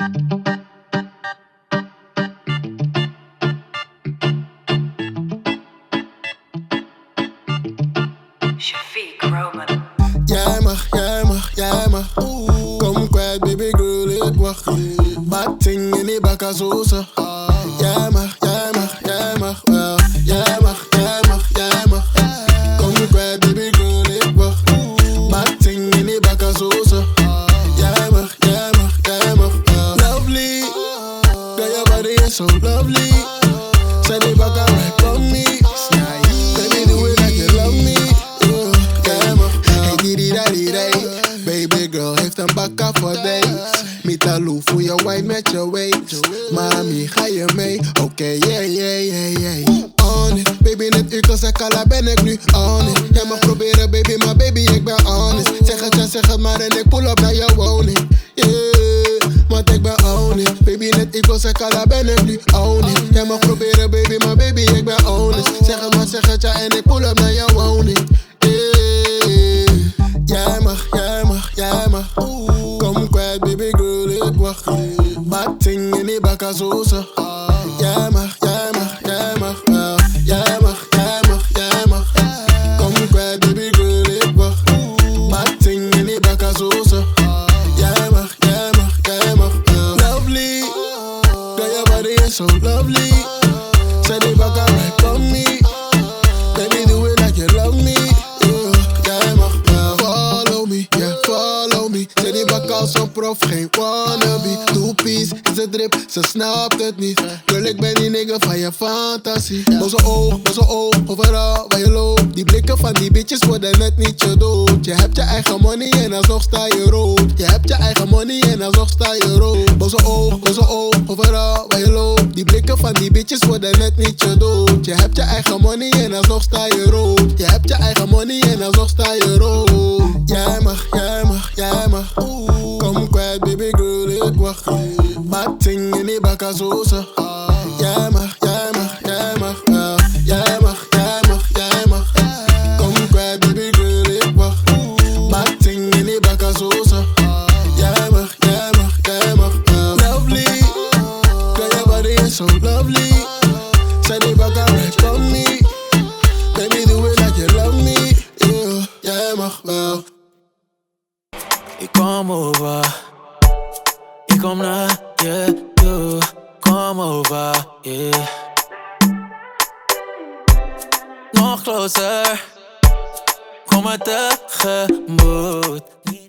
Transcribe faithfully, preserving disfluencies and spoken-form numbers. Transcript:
Shafiq Roman. Jij mag, jij mag, jij mag. Kom kwijt, baby girl, ik wacht. Batting in die bakkazosa. Jij mag, jij mag, jij mag wel. Jij mag, jij mag, jij mag. Kom kwijt, baby girl, ik wacht. Batting in die bakkazosa. Jij mag, jij mag, jij mag wel. Lovely, girl, your body is so lovely. Zet die bakka right on me. Baby, do it like you love me. Baby girl heeft een bakka voor days. Mitalu voor je wine met je waist. Mami, ga je mee? Oké, okay, yeah, yeah, yeah, yeah. On it, baby, net u kan zeggen, la ben ik nu on it. Jij mag proberen, baby, maar baby, ik ben honest. Zeg het, ja, zeg het maar en ik pull up naar je woning. Yeah, want ik ben on it. Baby, net ik wil zeggen, la ben ik nu on it. Jij mag proberen, baby, maar baby, ik ben honest. Zeg het maar, zeg het, ja, en ik pull up naar je woning. Yeah, jij mag, jij mag, jij mag. Kom kwijt, baby girl, ik wacht. Batting in die bakkazosa. Jij mag, jij mag, jij mag wel. Jij mag, jij mag, jij mag. Kom kwijt, baby girl, ik wacht. Batting in die bakkazosa. Jij mag, jij mag, jij mag wel. Lovely, girl, your body is so lovely. Zet die bakka right on me. Baby, do it like you love me. Zet die bak als een prof, geen wannabe. Two-piece, is het drip, ze snapt het niet. Girl, ik ben die nigga van je fantasie. Boze oog, boze oog, overal waar je loopt. Die blikken van die bitches worden net niet je dood. Je hebt je eigen money en alsnog sta je rood. Je hebt je eigen money en alsnog sta je rood. Boze oog, boze oog, overal waar je loopt. Die blikken van die bitches worden net niet je dood. Je hebt je eigen money en alsnog sta je rood. Je hebt je eigen money en alsnog sta je rood. Jij mag, jij mag, jij mag. Kom kwijt, baby girl, ik wacht. Batting in die bakkazosa. Jij mag, jij mag, jij mag wel. Jij mag, jij mag, jij mag. Kom kwijt, baby girl, ik wacht. Batting in die bakkazosa. Jij mag, jij mag, jij mag wel. Lovely, girl, your body is so lovely. Zet die bakka right on me. Baby, do it like you love me. Yeah, jij mag wel. Ik kom over, ik kom naar je toe. Kom over, yeah. Nog closer, kom me tegemoet.